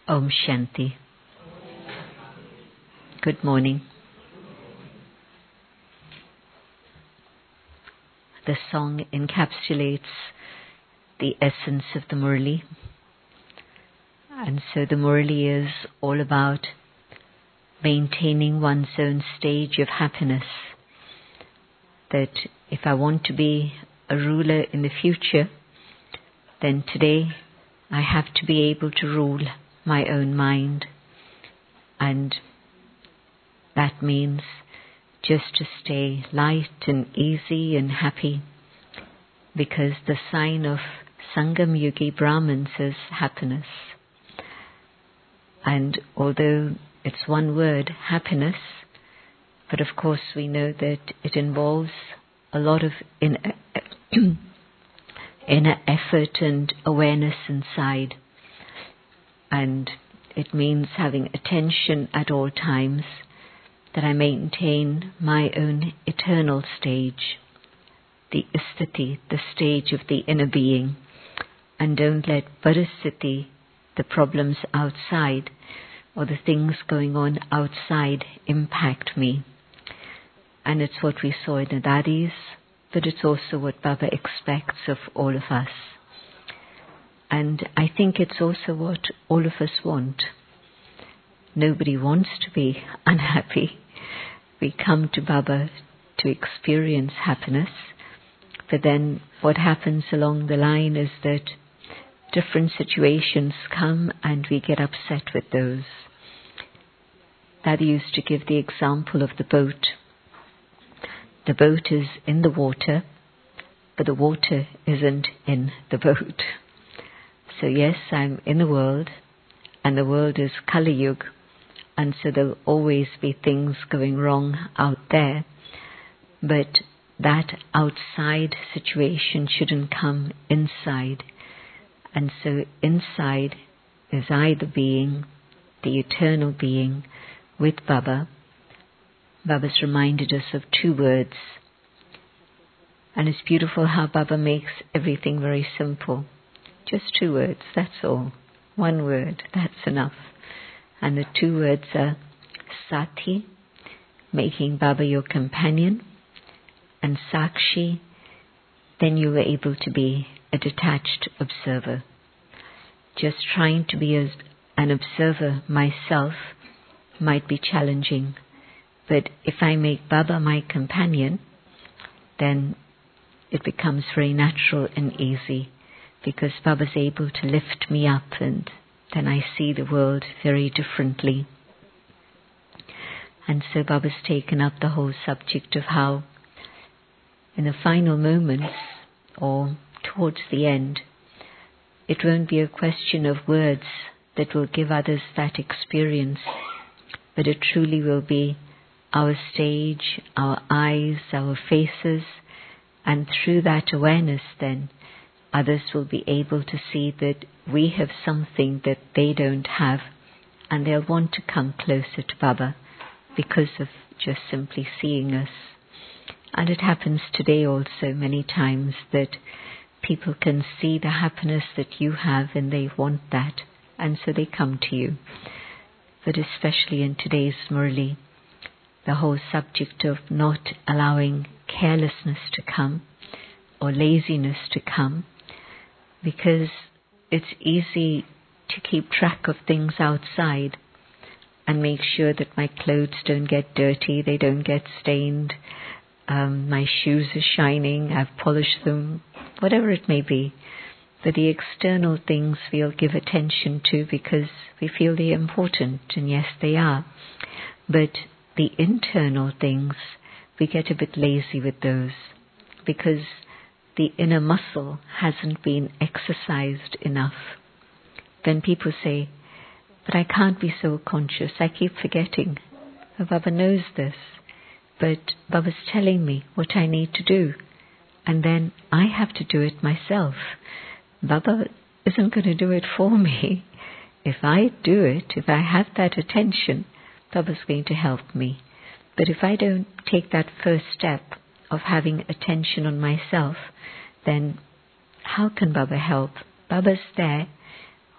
Om Shanti. Good morning. The song encapsulates the essence of the Murli. And so the Murli is all about maintaining one's own stage of happiness. That if I want to be a ruler in the future, then today I have to be able to rule my own mind. And that means just to stay light and easy and happy, because the sign of Sangam Yugi Brahmins is happiness. And although it's one word, happiness, but of course we know that it involves a lot of inner effort and awareness inside. And it means having attention at all times, that I maintain my own eternal stage, the isthiti, the stage of the inner being, and don't let parasthiti, the problems outside, or the things going on outside, impact me. And it's what we saw in the Dadis, but it's also what Baba expects of all of us. And I think it's also what all of us want. Nobody wants to be unhappy. We come to Baba to experience happiness, but then what happens along the line is that different situations come and we get upset with those. Daddy used to give the example of the boat. The boat is in the water, but the water isn't in the boat. So yes, I'm in the world, and the world is Kali Yuga, and so there'll always be things going wrong out there, but that outside situation shouldn't come inside. And so inside is I, the being, the eternal being, with Baba. Baba's reminded us of 2 words. And it's beautiful how Baba makes everything very simple. Just 2 words, that's all. 1 word, that's enough. And the 2 words are Sati, making Baba your companion, and Sakshi, then you were able to be a detached observer. Just trying to be an observer myself might be challenging, but if I make Baba my companion, then it becomes very natural and easy, because Baba's able to lift me up, and then I see the world very differently. And so Baba's taken up the whole subject of how in the final moments, or towards the end, it won't be a question of words that will give others that experience, but it truly will be our stage, our eyes, our faces, and through that awareness then, others will be able to see that we have something that they don't have, and they'll want to come closer to Baba because of just simply seeing us. And it happens today also many times that people can see the happiness that you have and they want that, and so they come to you. But especially in today's Murli, the whole subject of not allowing carelessness to come or laziness to come, because it's easy to keep track of things outside and make sure that my clothes don't get dirty, they don't get stained, my shoes are shining, I've polished them, whatever it may be. But the external things we'll give attention to because we feel they're important, and yes, they are. But the internal things, we get a bit lazy with those, because the inner muscle hasn't been exercised enough. Then people say, but I can't be so conscious, I keep forgetting. Oh, Baba knows this, but Baba's telling me what I need to do, and then I have to do it myself. Baba isn't going to do it for me. If I do it, if I have that attention, Baba's going to help me. But if I don't take that first step of having attention on myself, then how can Baba help? Baba's there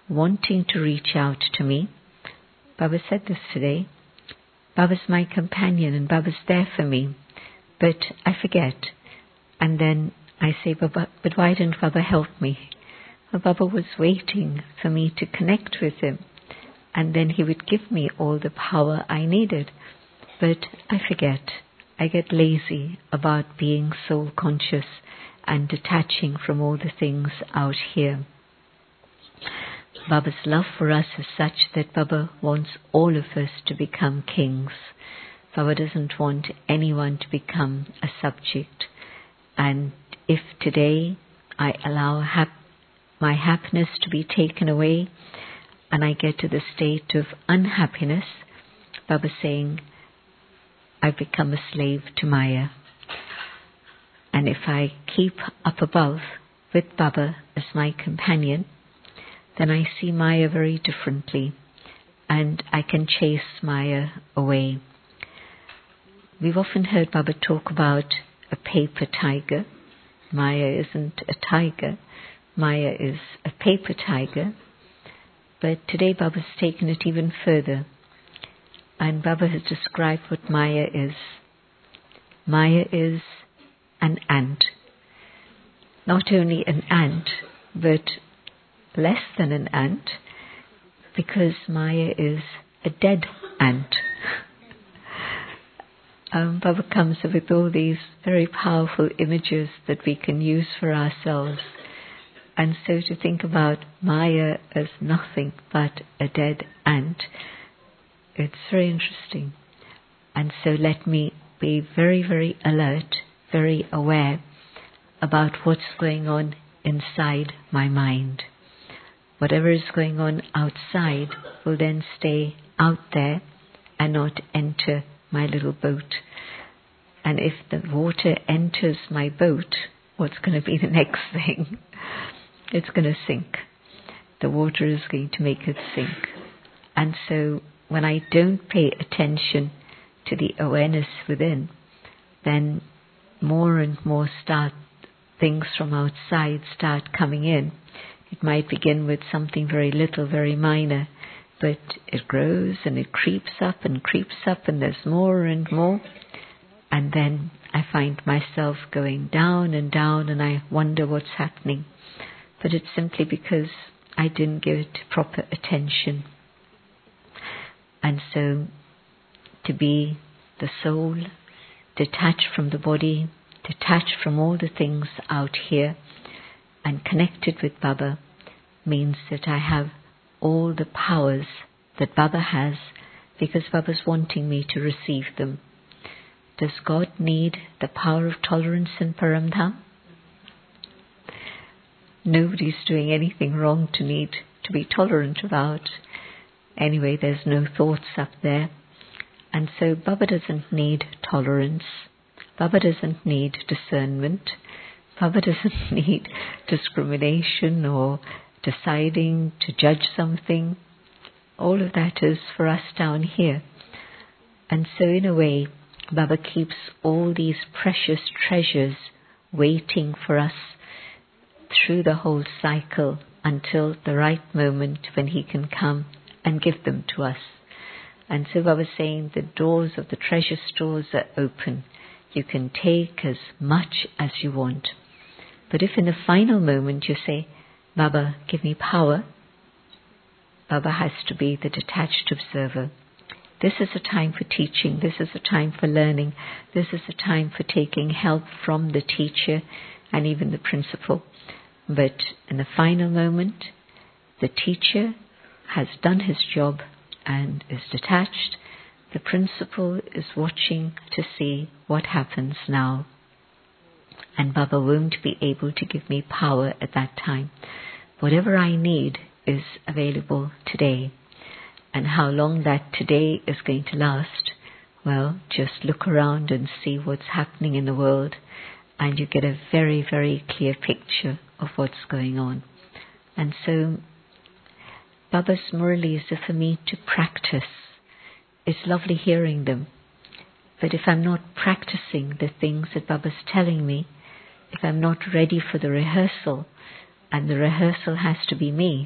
wanting to reach out to me. Baba said this today. Baba's my companion and Baba's there for me, but I forget. And then I say, Baba, but why didn't Baba help me? Well, Baba was waiting for me to connect with him, and then he would give me all the power I needed. But I forget. I get lazy about being soul conscious and detaching from all the things out here. Baba's love for us is such that Baba wants all of us to become kings. Baba doesn't want anyone to become a subject. And if today I allow my happiness to be taken away and I get to the state of unhappiness, Baba's saying, I've become a slave to Maya. And if I keep up above with Baba as my companion, then I see Maya very differently and I can chase Maya away. We've often heard Baba talk about a paper tiger. Maya isn't a tiger. Maya is a paper tiger. But today Baba's taken it even further. And Baba has described what Maya is. Maya is an ant. Not only an ant, but less than an ant, because Maya is a dead ant. Baba comes up with all these very powerful images that we can use for ourselves. And so to think about Maya as nothing but a dead ant, it's very interesting. And so let me be very, very alert, very aware about what's going on inside my mind. Whatever is going on outside will then stay out there and not enter my little boat. And if the water enters my boat, what's going to be the next thing? It's going to sink. The water is going to make it sink. And so when I don't pay attention to the awareness within, then more and more things from outside start coming in. It might begin with something very little, very minor, but it grows and it creeps up and there's more and more. And then I find myself going down and down and I wonder what's happening. But it's simply because I didn't give it proper attention. And so to be the soul, detached from the body, detached from all the things out here, and connected with Baba, means that I have all the powers that Baba has, because Baba's wanting me to receive them. Does God need the power of tolerance in Paramdham? Nobody's doing anything wrong to need to be tolerant about. Anyway, there's no thoughts up there. And so Baba doesn't need tolerance. Baba doesn't need discernment. Baba doesn't need discrimination or deciding to judge something. All of that is for us down here. And so in a way, Baba keeps all these precious treasures waiting for us through the whole cycle until the right moment when he can come and give them to us. And so Baba was saying the doors of the treasure stores are open. You can take as much as you want. But if in the final moment you say, Baba, give me power, Baba has to be the detached observer. This is a time for teaching. This is a time for learning. This is a time for taking help from the teacher and even the principal. But in the final moment, the teacher has done his job and is detached. The principal is watching to see what happens now. And Baba won't be able to give me power at that time. Whatever I need is available today. And how long that today is going to last, well, just look around and see what's happening in the world, and you get a very, very clear picture of what's going on. And so Baba's Murlis are for me to practice. It's lovely hearing them. But if I'm not practicing the things that Baba's telling me, if I'm not ready for the rehearsal, and the rehearsal has to be me,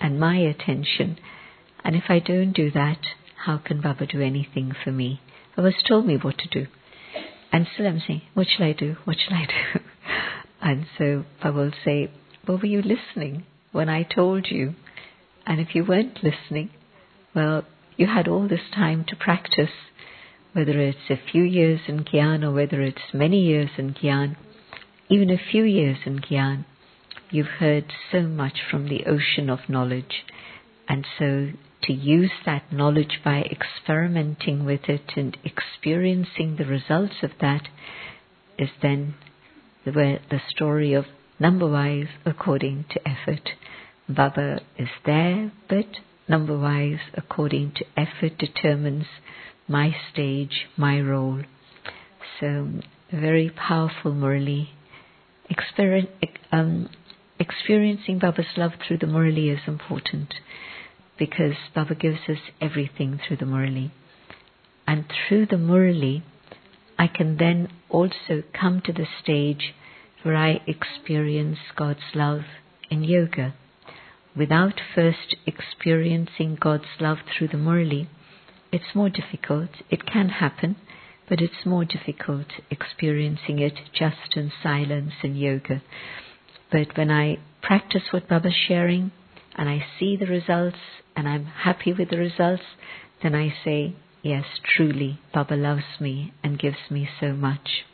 and my attention. And if I don't do that, how can Baba do anything for me? Baba's told me what to do. And still I'm saying, what shall I do? What shall I do? And so Baba will say, well, were you listening when I told you? And if you weren't listening, well, you had all this time to practice, whether it's a few years in Gyan or whether it's many years in Gyan, even a few years in Gyan, you've heard so much from the ocean of knowledge. And so to use that knowledge by experimenting with it and experiencing the results of that is then the story of number-wise according to effort. Baba is there, but number-wise according to effort determines my stage, my role. So a very powerful Murali. Experiencing Baba's love through the Murali is important, because Baba gives us everything through the Murali. And through the Murali, I can then also come to the stage where I experience God's love in yoga. Without first experiencing God's love through the Murali, it's more difficult. It can happen, but it's more difficult experiencing it just in silence in yoga. But when I practice what Baba's sharing, and I see the results, and I'm happy with the results, then I say, yes, truly, Baba loves me and gives me so much.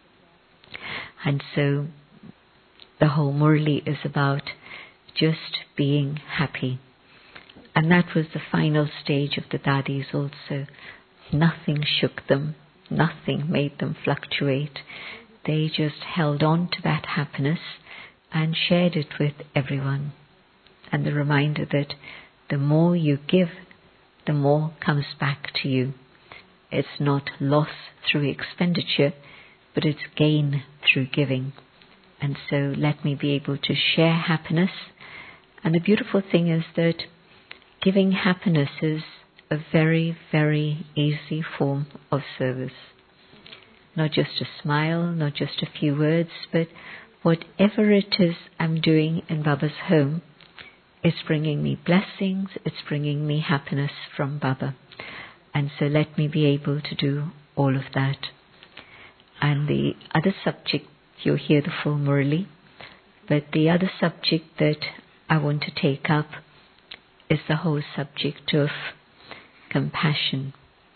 And so the whole Murali is about just being happy. And that was the final stage of the Dadis also. Nothing shook them, nothing made them fluctuate. They just held on to that happiness and shared it with everyone. And the reminder that the more you give, the more comes back to you. It's not loss through expenditure, but it's gain through giving. And so let me be able to share happiness. And the beautiful thing is that giving happiness is a very, very easy form of service. Not just a smile, not just a few words, but whatever it is I'm doing in Baba's home, it's bringing me blessings, it's bringing me happiness from Baba. And so let me be able to do all of that. And the other subject, you'll hear the full Murali, but the other subject that I want to take up is the whole subject of compassion.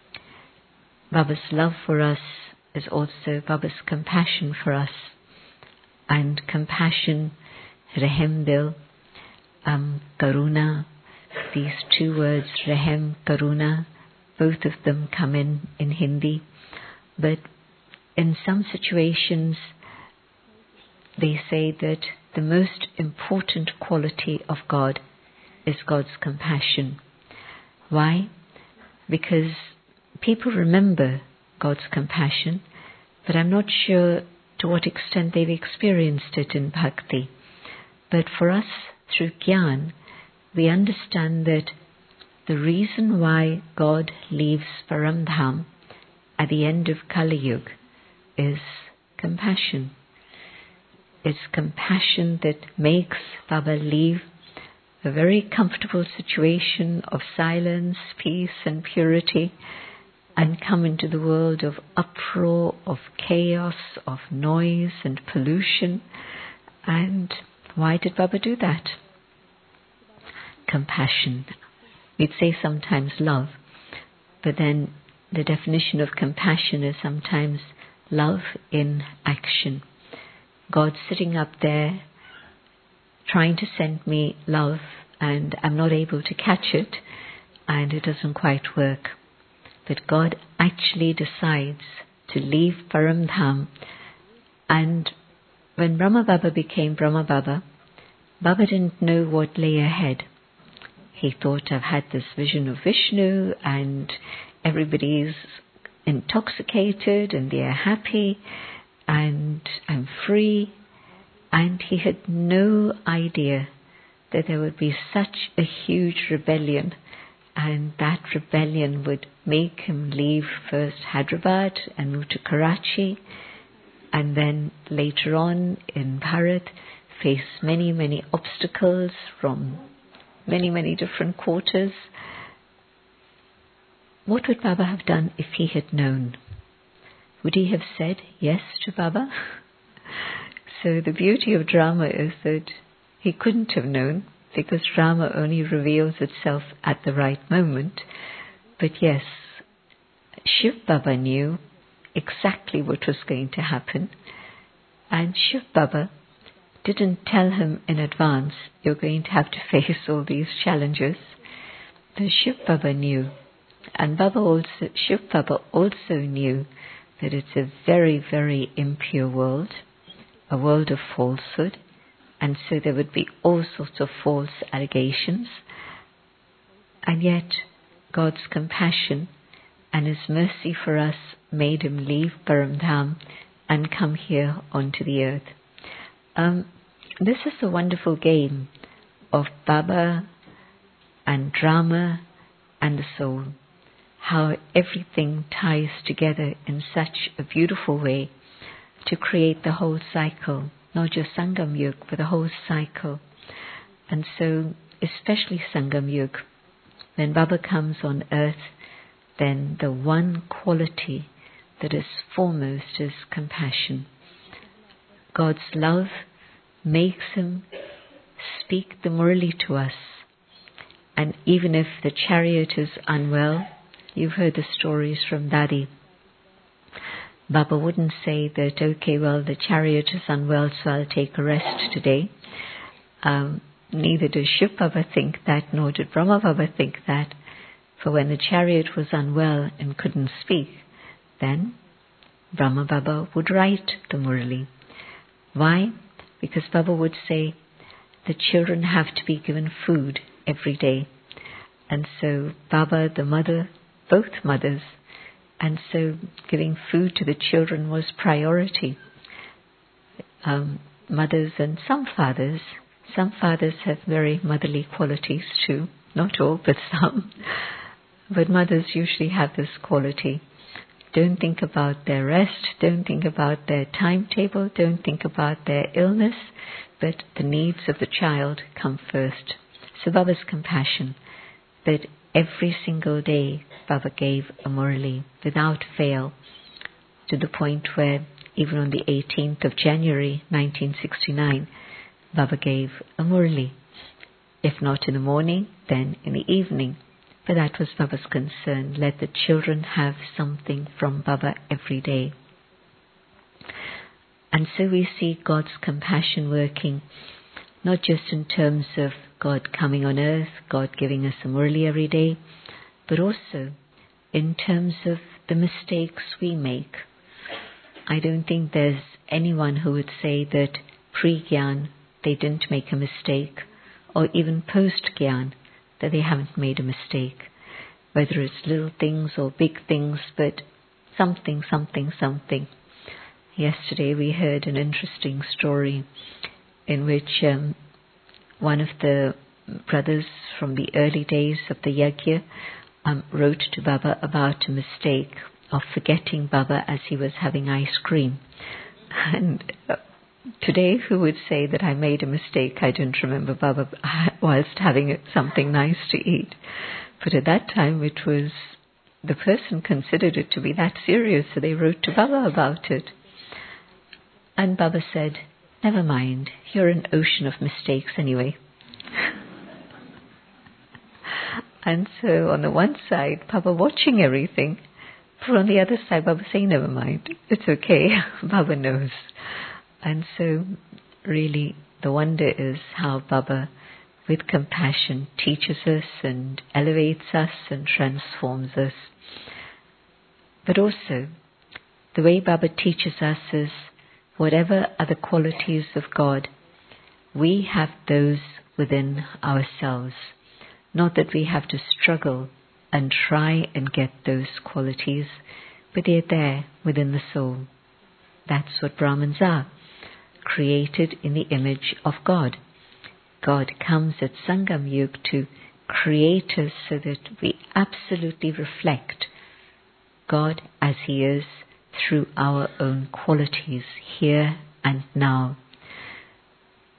Baba's love for us is also Baba's compassion for us. And compassion, Rehem Dil, Karuna, these two words, Rehem, Karuna, both of them come in Hindi. But in some situations, they say that the most important quality of God is God's compassion. Why? Because people remember God's compassion, but I'm not sure to what extent they've experienced it in bhakti. But for us, through Gyan, we understand that the reason why God leaves Paramdham at the end of Kali Yuga is compassion. It's compassion that makes Baba leave a very comfortable situation of silence, peace and purity and come into the world of uproar, of chaos, of noise and pollution. And why did Baba do that? Compassion. We'd say sometimes love, but then the definition of compassion is sometimes love in action. God sitting up there trying to send me love and I'm not able to catch it and it doesn't quite work. But God actually decides to leave Paramdham. And when Brahma Baba became Brahma Baba, Baba didn't know what lay ahead. He thought, I've had this vision of Vishnu and everybody's intoxicated and they're happy and I'm free. And he had no idea that there would be such a huge rebellion, and that rebellion would make him leave first Hyderabad and move to Karachi, and then later on in Bharat face many, many obstacles from many, many different quarters. What would Baba have done if he had known? Would he have said yes to Baba? So the beauty of drama is that he couldn't have known, because drama only reveals itself at the right moment. But yes, Shiv Baba knew exactly what was going to happen, and Shiv Baba didn't tell him in advance, you're going to have to face all these challenges. The Shiv Baba knew, and Shiv Baba also knew that it's a very, very impure world, a world of falsehood, and so there would be all sorts of false allegations. And yet God's compassion and His mercy for us made Him leave Paramdham and come here onto the earth. This is the wonderful game of Baba and drama and the soul, how everything ties together in such a beautiful way to create the whole cycle, not just Sangam Yug, but the whole cycle. And so, especially Sangam Yug, when Baba comes on earth, then the one quality that is foremost is compassion. God's love makes Him speak the Murli to us. And even if the chariot is unwell, you've heard the stories from Daddy, Baba wouldn't say that, okay, well, the chariot is unwell, so I'll take a rest today. Neither did Shiv Baba think that, nor did Brahma Baba think that. For when the chariot was unwell and couldn't speak, then Brahma Baba would write the Murli. Why? Because Baba would say, the children have to be given food every day. And so Baba, the mother, both mothers, and so giving food to the children was priority. Mothers and some fathers have very motherly qualities too. Not all, but some. But mothers usually have this quality. Don't think about their rest, don't think about their timetable, don't think about their illness, but the needs of the child come first. So Baba's compassion, that every single day Baba gave a Murli without fail, to the point where even on the 18th of January 1969, Baba gave a Murli. If not in the morning, then in the evening. But that was Baba's concern. Let the children have something from Baba every day. And so we see God's compassion working, not just in terms of God coming on earth, God giving us a Murli every day, but also in terms of the mistakes we make. I don't think there's anyone who would say that pre-Gyan they didn't make a mistake, or even post-Gyan that they haven't made a mistake, whether it's little things or big things, but something. Yesterday we heard an interesting story in which one of the brothers from the early days of the Yajna wrote to Baba about a mistake of forgetting Baba as he was having ice cream. And today, who would say that I made a mistake? I didn't remember Baba whilst having something nice to eat. But at that time, it was, the person considered it to be that serious, so they wrote to Baba about it. And Baba said, never mind, you're an ocean of mistakes anyway. And so on the one side, Baba watching everything, but on the other side, Baba saying, never mind, it's okay, Baba knows. And so really the wonder is how Baba, with compassion, teaches us and elevates us and transforms us. But also, the way Baba teaches us is, whatever are the qualities of God, we have those within ourselves. Not that we have to struggle and try and get those qualities, but they're there within the soul. That's what Brahmins are, created in the image of God. God comes at Sangam Yug to create us so that we absolutely reflect God as He is through our own qualities here and now.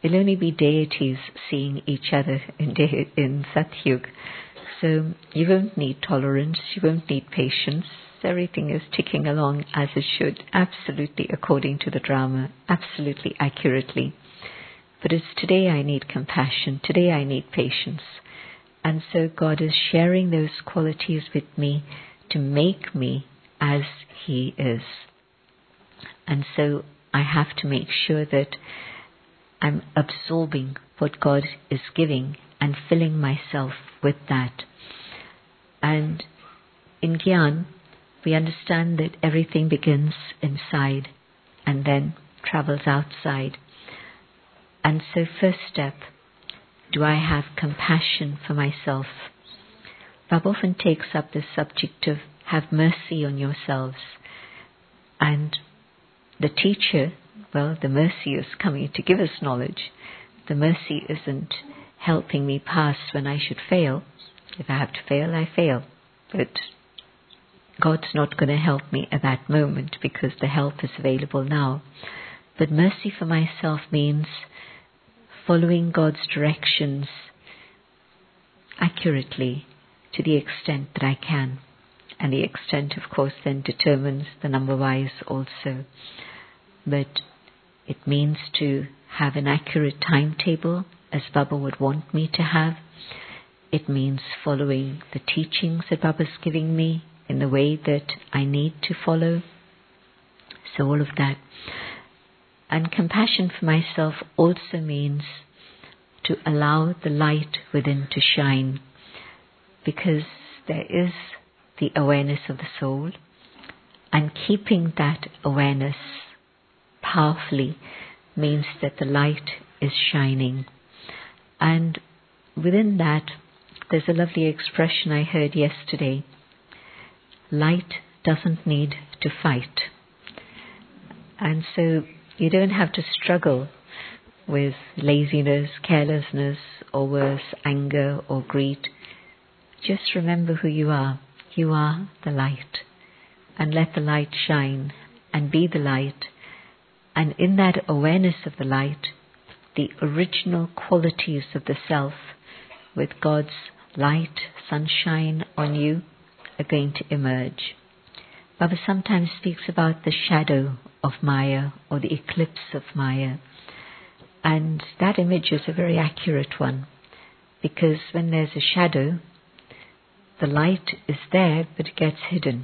it'll only be deities seeing each other in Satyug. So you won't need tolerance, you won't need patience. Everything is ticking along as it should, absolutely according to the drama, absolutely accurately. But it's today I need compassion, today I need patience. And so God is sharing those qualities with me to make me as He is. And so I have to make sure that I'm absorbing what God is giving and filling myself with that. And in Gyan, we understand that everything begins inside and then travels outside. And so first step, do I have compassion for myself? Baba often takes up the subject of have mercy on yourselves. And the teacher, well, the mercy is coming to give us knowledge. The mercy isn't helping me pass when I should fail. If I have to fail, I fail. But God's not going to help me at that moment because the help is available now. But mercy for myself means following God's directions accurately to the extent that I can. And the extent, of course, then determines the number-wise also. But it means to have an accurate timetable, as Baba would want me to have. It means following the teachings that Baba's giving me in the way that I need to follow. So all of that. And compassion for myself also means to allow the light within to shine, because there is the awareness of the soul, and keeping that awareness powerfully means that the light is shining. And within that, there's a lovely expression I heard yesterday. Light doesn't need to fight. And so you don't have to struggle with laziness, carelessness, or worse, anger or greed. Just remember who you are. You are the light. And let the light shine and be the light. And in that awareness of the light, the original qualities of the self, with God's light, sunshine on you, are going to emerge. Baba sometimes speaks about the shadow of Maya or the eclipse of Maya. And that image is a very accurate one, because when there's a shadow, the light is there, but it gets hidden.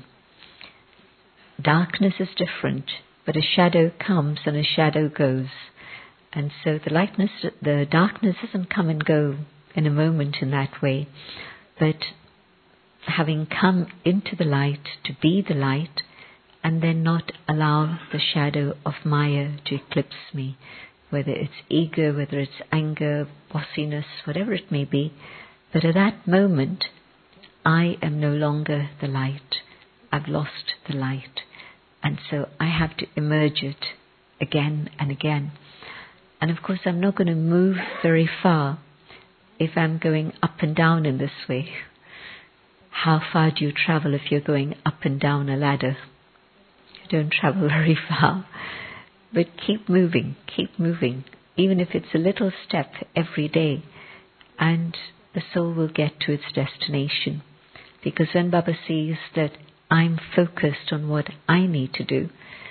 Darkness is different, but a shadow comes and a shadow goes. And so the darkness doesn't come and go in a moment in that way, but having come into the light to be the light, and then not allow the shadow of Maya to eclipse me, whether it's ego, whether it's anger, bossiness, whatever it may be. But at that moment, I am no longer the light. I've lost the light. And so I have to emerge it again and again. And of course, I'm not going to move very far if I'm going up and down in this way. How far do you travel if you're going up and down a ladder? You don't travel very far. But keep moving, even if it's a little step every day, and the soul will get to its destination. Because when Baba sees that I'm focused on what I need to do,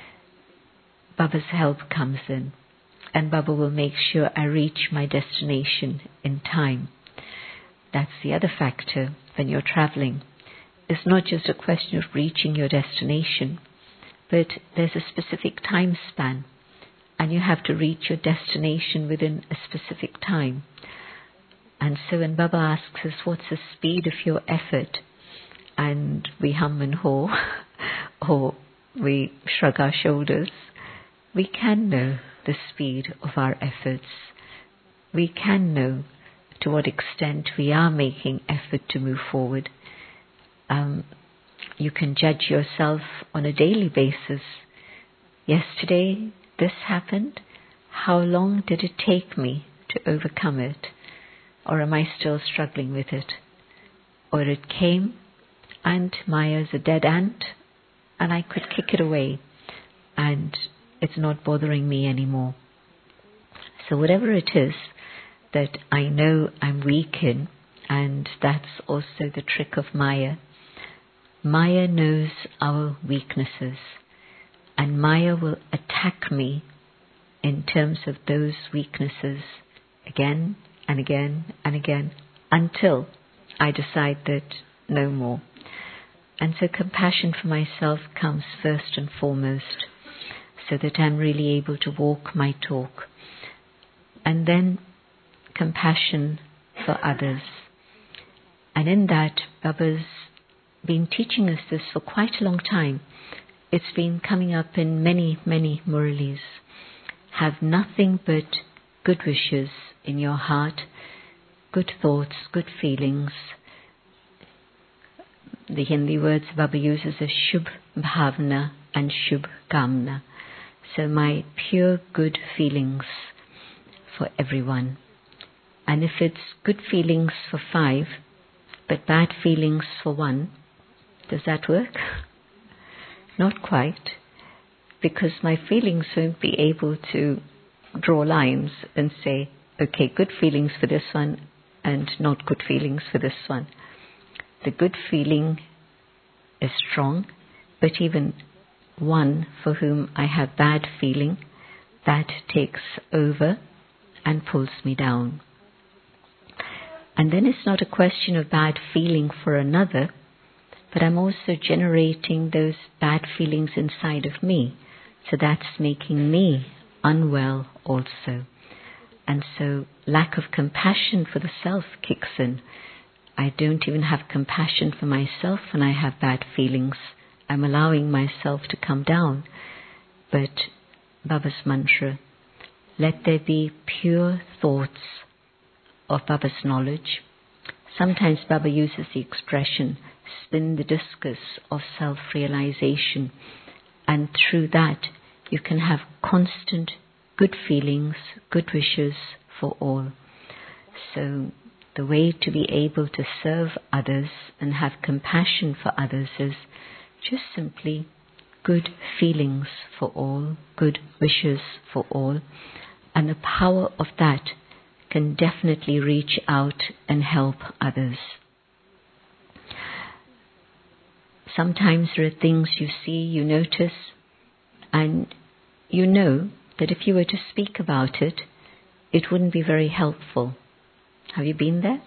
Baba's help comes in, and Baba will make sure I reach my destination in time. That's the other factor when you're traveling. It's not just a question of reaching your destination, but there's a specific time span, and you have to reach your destination within a specific time. And so when Baba asks us, what's the speed of your effort? And we hum and haw, or we shrug our shoulders, we can know the speed of our efforts. We can know to what extent we are making effort to move forward. You can judge yourself on a daily basis. Yesterday, this happened. How long did it take me to overcome it? Or am I still struggling with it? Or it came, and Maya's a dead ant, and I could kick it away, and it's not bothering me anymore. So whatever it is that I know I'm weak in, and that's also the trick of Maya. Maya knows our weaknesses, and Maya will attack me in terms of those weaknesses again and again and again until I decide that no more. And so compassion for myself comes first and foremost, so that I'm really able to walk my talk. And then compassion for others. And in that, Baba's been teaching us this for quite a long time. It's been coming up in many, many Muralis. Have nothing but good wishes in your heart, good thoughts, good feelings. The Hindi words Baba uses are Shubh Bhavna and Shubh Kamna. So my pure good feelings for everyone. And if it's good feelings for 5, but bad feelings for 1, does that work? Not quite, because my feelings won't be able to draw lines and say, okay, good feelings for this one and not good feelings for this one. The good feeling is strong, but even one for whom I have bad feeling, that takes over and pulls me down. And then it's not a question of bad feeling for another, but I'm also generating those bad feelings inside of me. So that's making me unwell also. And so lack of compassion for the self kicks in. I don't even have compassion for myself when I have bad feelings. I'm allowing myself to come down. But Baba's mantra, let there be pure thoughts of Baba's knowledge. Sometimes Baba uses the expression, spin the discus of self-realization, and through that you can have constant good feelings, good wishes for all. So the way to be able to serve others and have compassion for others is just simply good feelings for all, good wishes for all, and the power of that can definitely reach out and help others. Sometimes there are things you see, you notice, and you know that if you were to speak about it, it wouldn't be very helpful. Have you been there?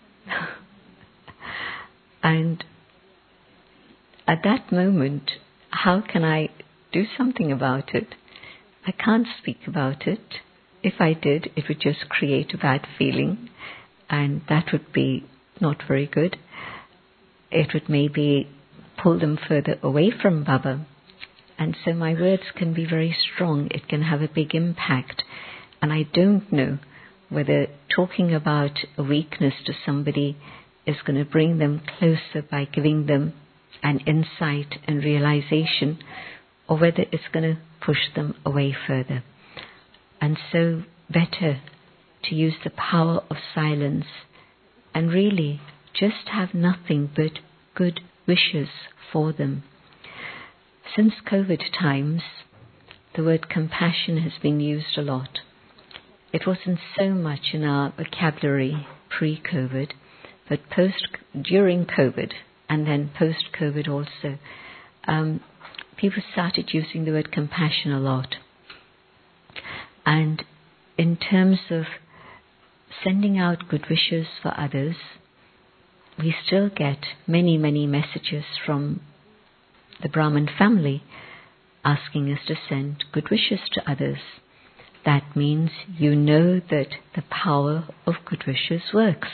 And at that moment, how can I do something about it? I can't speak about it. If I did, it would just create a bad feeling, and that would be not very good. It would maybe pull them further away from Baba. And so my words can be very strong. It can have a big impact. And I don't know whether talking about a weakness to somebody is going to bring them closer by giving them an insight and realization, or whether it's going to push them away further. And so better to use the power of silence and really just have nothing but good wishes for them. Since COVID times, the word compassion has been used a lot. It wasn't so much in our vocabulary pre-COVID, but during COVID and then post-COVID also, people started using the word compassion a lot. And in terms of sending out good wishes for others, we still get many, many messages from the Brahmin family asking us to send good wishes to others. That means you know that the power of good wishes works.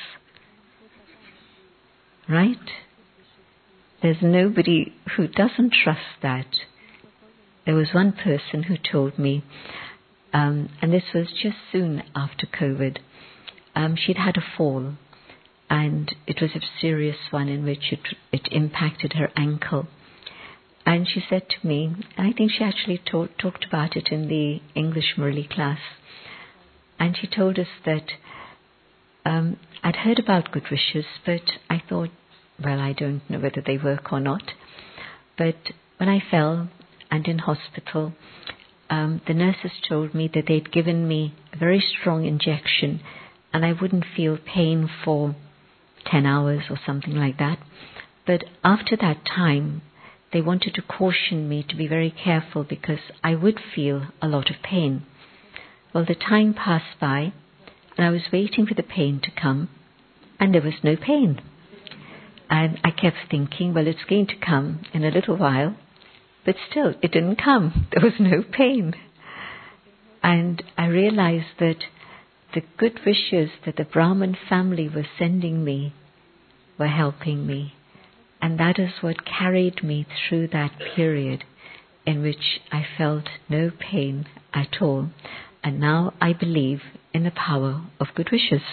Right? There's nobody who doesn't trust that. There was one person who told me, and this was just soon after COVID, she'd had a fall, and it was a serious one in which it impacted her ankle. And she said to me, and I think she actually talked about it in the English Murali class, and she told us that I'd heard about good wishes, but I thought, well, I don't know whether they work or not. But when I fell and in hospital, the nurses told me that they'd given me a very strong injection and I wouldn't feel pain for 10 hours or something like that. But after that time, they wanted to caution me to be very careful because I would feel a lot of pain. Well, the time passed by and I was waiting for the pain to come and there was no pain. And I kept thinking, well, it's going to come in a little while, but still it didn't come. There was no pain. And I realized that the good wishes that the Brahman family was sending me were helping me. And that is what carried me through that period in which I felt no pain at all. And now I believe in the power of good wishes.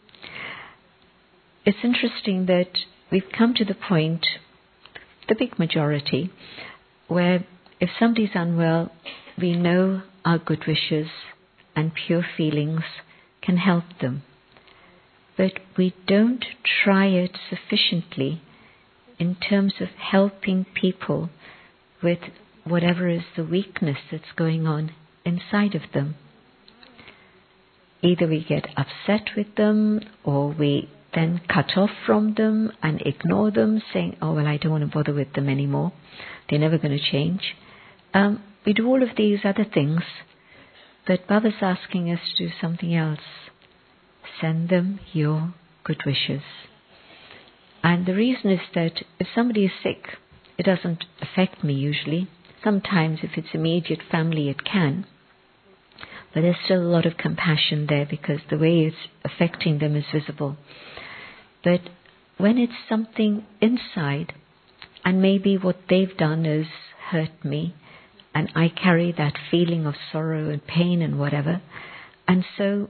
It's interesting that we've come to the point, the big majority, where if somebody's unwell, we know our good wishes and pure feelings can help them. But we don't try it sufficiently in terms of helping people with whatever is the weakness that's going on inside of them. Either we get upset with them or we then cut off from them and ignore them, saying, oh, well, I don't want to bother with them anymore. They're never going to change. We do all of these other things, but Baba's asking us to do something else. Send them your good wishes. And the reason is that if somebody is sick, it doesn't affect me usually. Sometimes if it's immediate family, it can. But there's still a lot of compassion there because the way it's affecting them is visible. But when it's something inside, and maybe what they've done has hurt me, and I carry that feeling of sorrow and pain and whatever, and so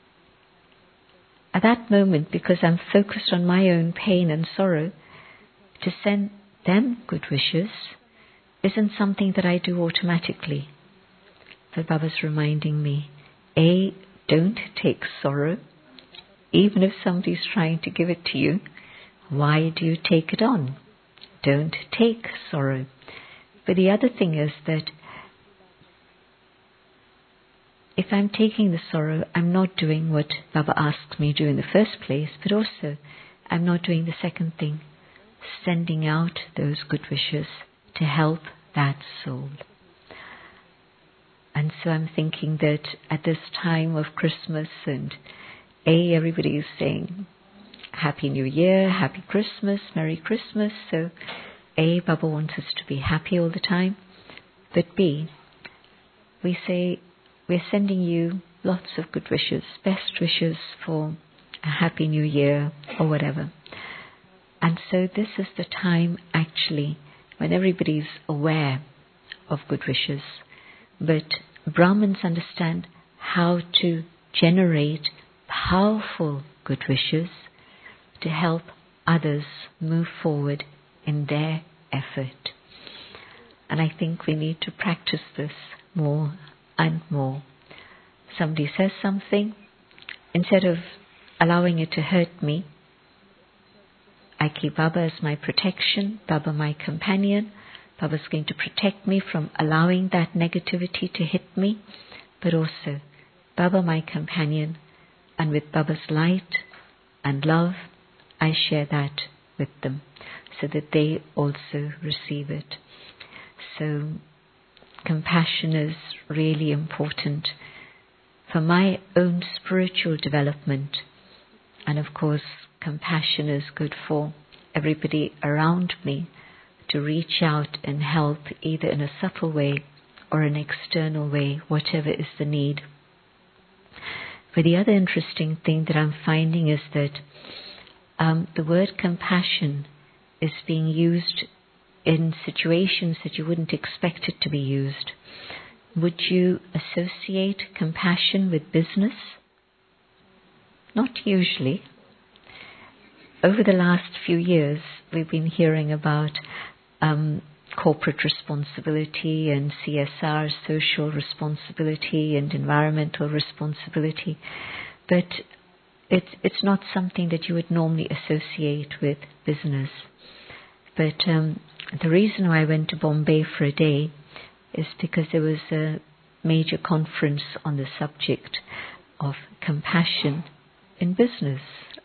at that moment, because I'm focused on my own pain and sorrow, to send them good wishes isn't something that I do automatically. But Baba's reminding me, A, don't take sorrow. Even if somebody's trying to give it to you, why do you take it on? Don't take sorrow. But the other thing is that if I'm taking the sorrow, I'm not doing what Baba asked me to do in the first place, but also I'm not doing the second thing, sending out those good wishes to help that soul. And so I'm thinking that at this time of Christmas and everybody is saying Happy New Year, Happy Christmas, Merry Christmas. So Baba wants us to be happy all the time. But B, we say we're sending you lots of good wishes, best wishes for a Happy New Year or whatever. And so this is the time actually when everybody's aware of good wishes. But Brahmins understand how to generate powerful good wishes to help others move forward in their effort. And I think we need to practice this more and more. Somebody says something, instead of allowing it to hurt me, I keep Baba as my protection, Baba my companion. Baba's going to protect me from allowing that negativity to hit me, but also Baba my companion, and with Baba's light and love, I share that with them so that they also receive it. So compassion is really important for my own spiritual development, and of course compassion is good for everybody around me to reach out and help either in a subtle way or an external way, whatever is the need. But the other interesting thing that I'm finding is that the word compassion is being used in situations that you wouldn't expect it to be used. Would you associate compassion with business? Not usually. Over the last few years, we've been hearing about corporate responsibility and CSR, social responsibility and environmental responsibility, but it's not something that you would normally associate with business. But the reason why I went to Bombay for a day is because there was a major conference on the subject of compassion in business.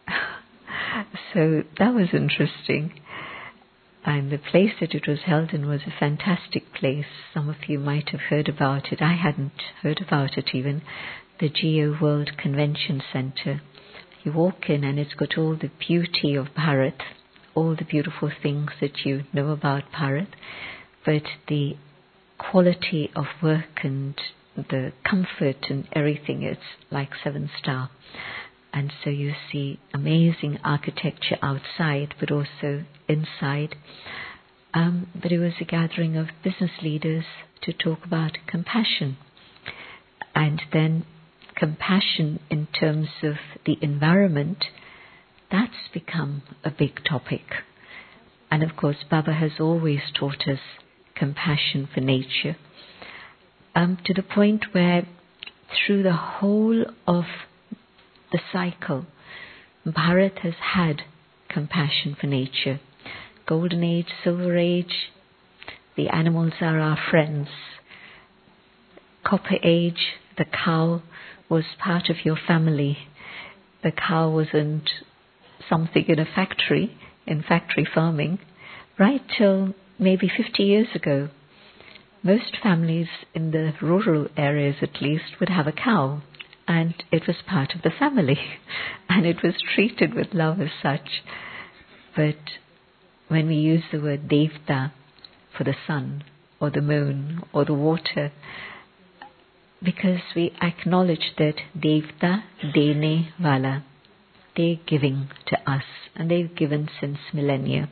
So that was interesting. And the place that it was held in was a fantastic place. Some of you might have heard about it. I hadn't heard about it even. The Geo World Convention Center. You walk in and it's got all the beauty of Bharat, all the beautiful things that you know about Bharat, but the quality of work and the comfort and everything, it's like 7-star. And so you see amazing architecture outside, but also inside. But it was a gathering of business leaders to talk about compassion. And then compassion in terms of the environment, that's become a big topic. And of course, Baba has always taught us compassion for nature, to the point where through the whole of the cycle, Bharat has had compassion for nature. Golden Age, Silver Age, the animals are our friends. Copper Age, the cow was part of your family. The cow wasn't something in a factory, in factory farming, right till maybe 50 years ago. Most families in the rural areas at least would have a cow, and it was part of the family, and it was treated with love as such. But when we use the word Devta for the sun, or the moon, or the water, because we acknowledge that Devta dene wala, they're giving to us, and they've given since millennia,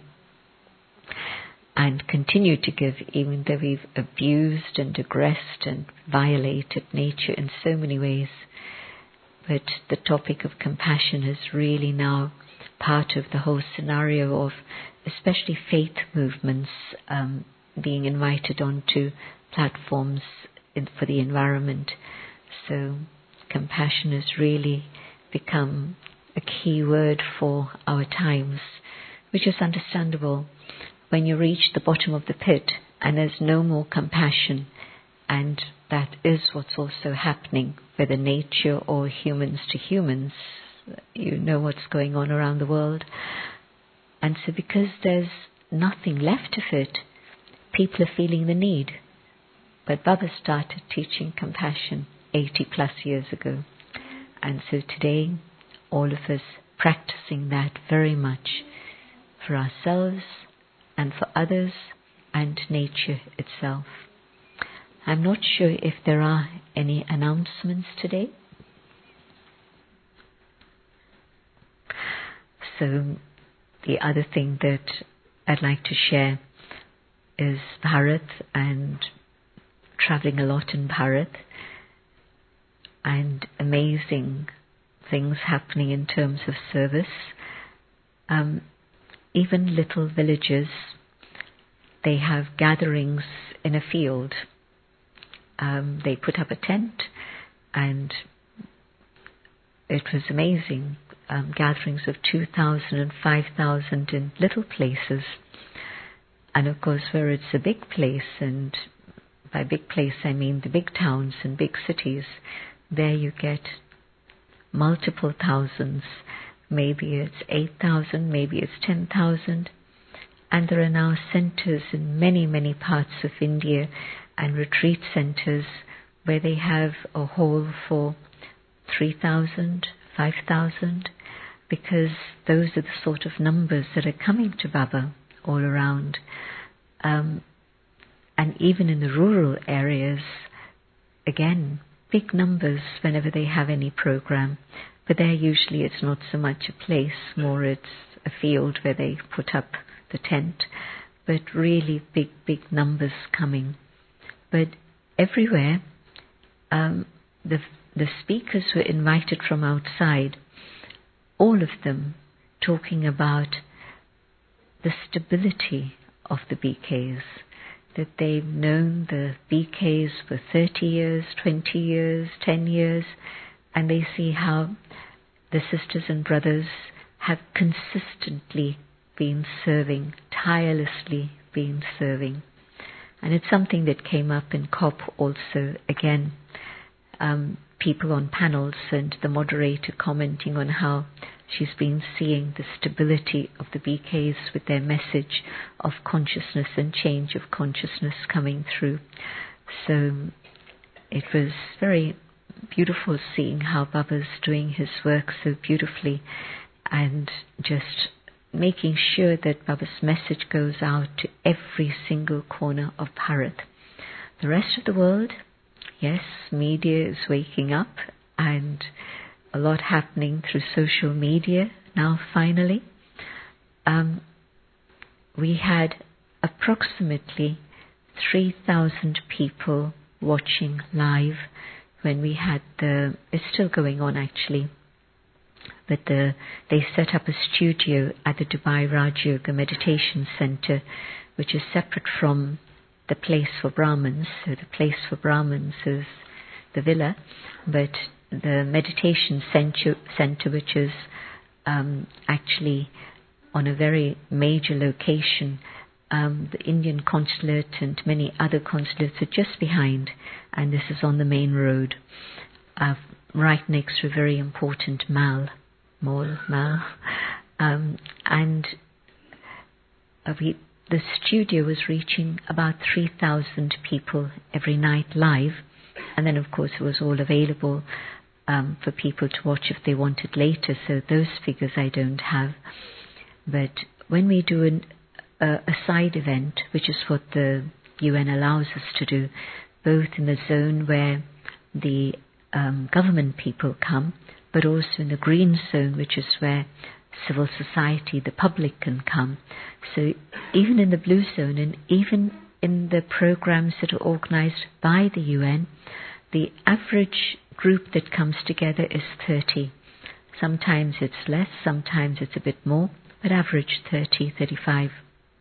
and continue to give, even though we've abused and aggressed and violated nature in so many ways. But the topic of compassion is really now part of the whole scenario of especially faith movements being invited onto platforms for the environment. So compassion has really become a key word for our times, which is understandable. When you reach the bottom of the pit and there's no more compassion, and that is what's also happening, whether nature or humans to humans, you know what's going on around the world. And so because there's nothing left of it, people are feeling the need. But Baba started teaching compassion 80 plus years ago. And so today, all of us practicing that very much for ourselves and for others and nature itself. I'm not sure if there are any announcements today. So the other thing that I'd like to share is Bharat and traveling a lot in Bharat and amazing things happening in terms of service. Even little villages, they have gatherings in a field. They put up a tent, and it was amazing. Gatherings of 2,000 and 5,000 in little places. And of course, where it's a big place, and by big place I mean the big towns and big cities, there you get multiple thousands. Maybe it's 8,000, maybe it's 10,000. And there are now centers in many, many parts of India and retreat centers where they have a hall for 3,000, 5,000, because those are the sort of numbers that are coming to Baba all around. And even in the rural areas, again, big numbers whenever they have any program. But there usually it's not so much a place, more it's a field where they put up the tent. But really big, big numbers coming. But everywhere, the speakers were invited from outside, all of them talking about the stability of the BKs, that they've known the BKs for 30 years, 20 years, 10 years, and they see how the sisters and brothers have consistently been serving, tirelessly been serving. And it's something that came up in COP also, again, people on panels and the moderator commenting on how she's been seeing the stability of the BKs with their message of consciousness and change of consciousness coming through. So it was very beautiful seeing how Baba's doing his work so beautifully and just making sure that Baba's message goes out to every single corner of Bharat. The rest of the world, yes, media is waking up and a lot happening through social media now finally. We had approximately 3,000 people watching live when we had it's still going on actually, but they set up a studio at the Dubai Raj Yoga Meditation Center, which is separate from the place for Brahmins. So the place for Brahmins is the villa, but the meditation center, which is actually on a very major location, the Indian consulate and many other consulates are just behind, and this is on the main road, right next to a very important mall, and the studio was reaching about 3,000 people every night live, and then of course it was all available for people to watch if they wanted later, so those figures I don't have. But when we do a side event, which is what the UN allows us to do, both in the zone where the government people come, but also in the green zone, which is where civil society, the public can come. So even in the blue zone and even in the programs that are organized by the UN, the average group that comes together is 30. Sometimes it's less, sometimes it's a bit more, but average 30, 35.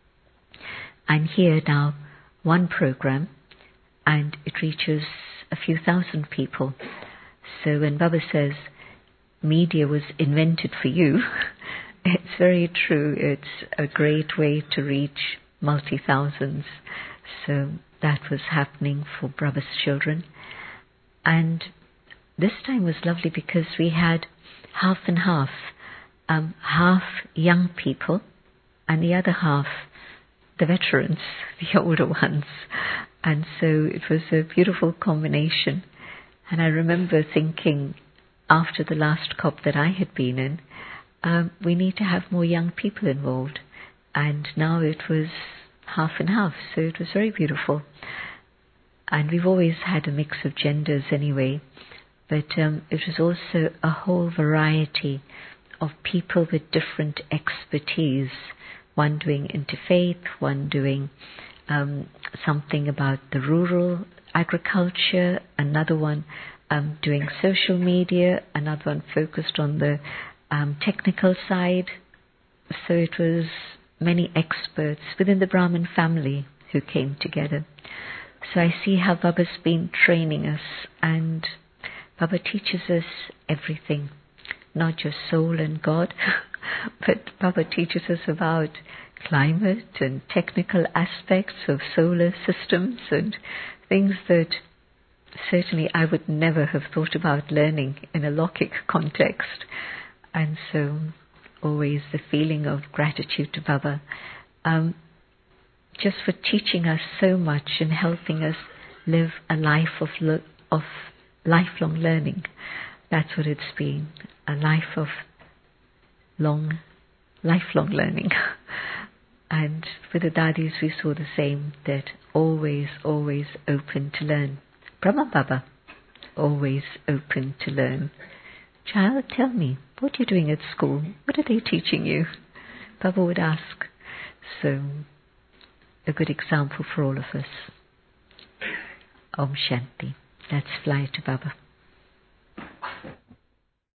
I'm here now, one program, and it reaches a few thousand people. So when Baba says media was invented for you, it's very true. It's a great way to reach multi-thousands. So that was happening for Baba's children. And this time was lovely because we had half and half. Half young people and the other half the veterans, the older ones. And so it was a beautiful combination. And I remember thinking after the last COP that I had been in, we need to have more young people involved. And now it was half and half, so it was very beautiful. And we've always had a mix of genders anyway, but it was also a whole variety of people with different expertise. One doing interfaith, one doing something about the rural agriculture, another one doing social media, another one focused on the technical side. So it was many experts within the Brahmin family who came together. So I see how Baba's been training us, and Baba teaches us everything, not just soul and God, but Baba teaches us about climate and technical aspects of solar systems and things that certainly I would never have thought about learning in a Lokik context. And so always the feeling of gratitude to Baba, just for teaching us so much and helping us live a life of lifelong learning. That's what it's been, a life of lifelong learning. And with the Dadis we saw the same, that always open to learn. Brahma Baba, always open to learn. Child, tell me, what are you doing at school? What are they teaching you? Baba would ask. So, a good example for all of us. Om Shanti. Let's fly to Baba.